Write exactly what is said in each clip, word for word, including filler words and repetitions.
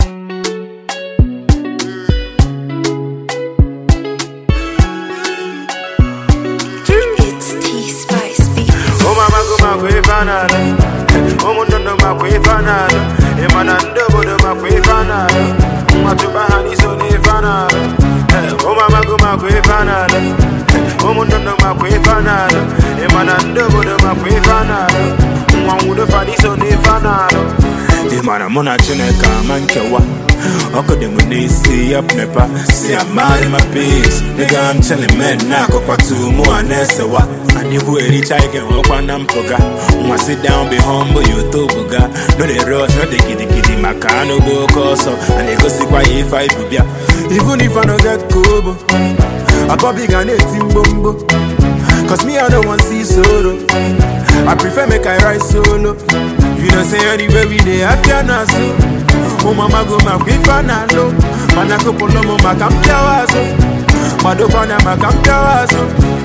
Omundo makwefanana emanando bodo makwefanana matubahani sonefanana omama go makwefanana omundo makwefanana emanando bodo makwefanana mwangudo fani sonefanana imana mona chineka mankewa Oko de munisi up nepa. See I'm mad in my piece. Nigga I'm telling men now go pa tu mo anesewa. And you really try get work on them poga. Wanna sit down be humble you to boga. No they rush, no they kitty kitty makano boko so. And they go see why if I bubia. Even if I no get kobo, I go big and eighteen bombo. Cause me I don't want see solo. I prefer make I ride solo. You don't say anywhere we dey after na so. Oh mama go makwifana lo manako polo mo makampia wazo madopana makampia wazo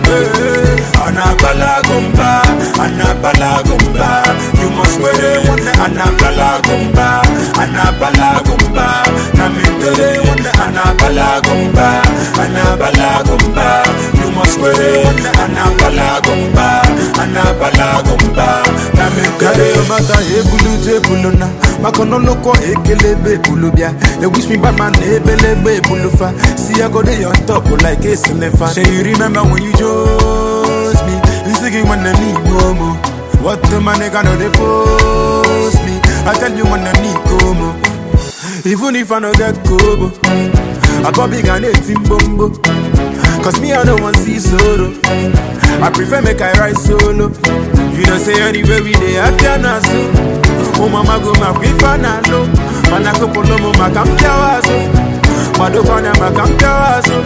anabala gomba anabala gomba you must wear it anabala gomba anabala gomba na mitore anabala gomba anabala gomba you must wear it anabala gomba anabala gomba na mitore mata ebulu jebuluna Makono loko ekelebe bulubia. They wish me bad man ebelebe bulufa. See I go there on top like a fan. Say you remember when you chose me? You singing when I need no more. What the man gonna they post me? I tell you when I need como. Even if I no get kobo, I go big and eighteen bombo. Cause me I don't want see solo. I prefer make I ride solo. You don't say anywhere we dey after na so. Oh mama go makwifana lo manako polo mo makampia wazo madopana makampia wazo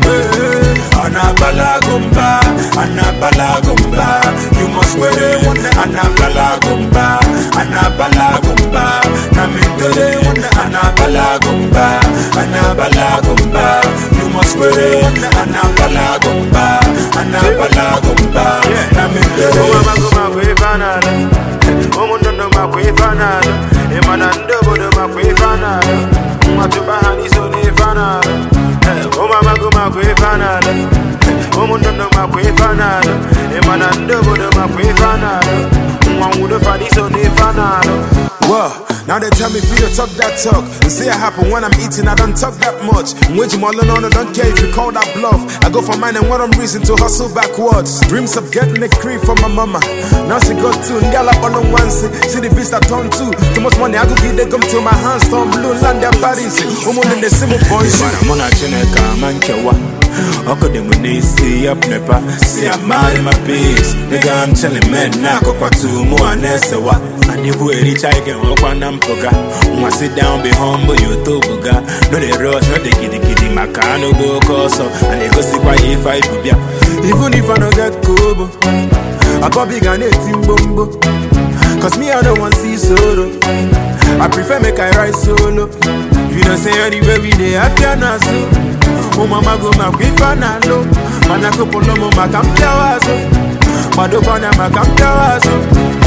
anabala gomba anabala gomba you must wear it anabala gomba anabala gomba na mitore anabala gomba anabala gomba you must wear it anabala gomba anabala gomba na mitore oh mama go makwifana omundo makwefanana emanando bodo makwefanana matubahani sonefanana omama go makwefanana omundo makwefanana emanando bodo makwefanana mwangudo fani sonefanana. Whoa, now they tell me if you talk that talk. You say it happen when I'm eating, I don't talk that much. When you all alone, I don't care if you call that bluff. I go for mine and what I'm reason to hustle backwards. Dreams of getting a crib for my mama. Now she got two, girl up on one see. See the beast I turn two. Too much money, I go give they come to my hands. Storm blue, land their bodies. I'm on the same boys. I'm on a chineka, man, kewa. Oko de munisi up nepa. See I'm mad in my piece. Nigga I'm telling men now go pa tu mo anesewa. And you really try get work on them poga. Wanna sit down be humble you to boga. No they rush, no they kitty kitty makano boko so. And they go see why if I bubia. Even if I no get kobo, I go big and eighteen bombo. Cause me I don't want see solo. I prefer make I ride solo. You don't say anywhere we dey after na so. Oh mama go makwifana lo manako polo mo makampia wazo madopana makampia wazo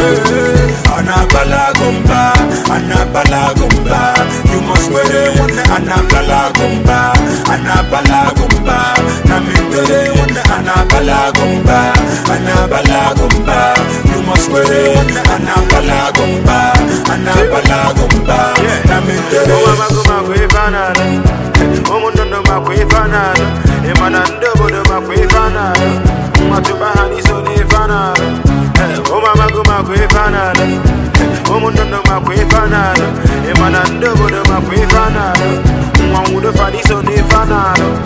anabala gomba anabala gomba you must wear it anabala gomba anabala gomba na mitore anabala gomba anabala gomba you must wear it anabala gomba anabala gomba na mitore mama go makwifana omundo makwefanana emanando bodo makwefanana matubahani sonefanana omama go makwefanana omundo makwefanana emanando bodo makwefanana mwangudo fani sonefanana.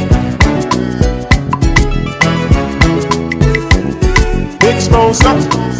Big sponsor.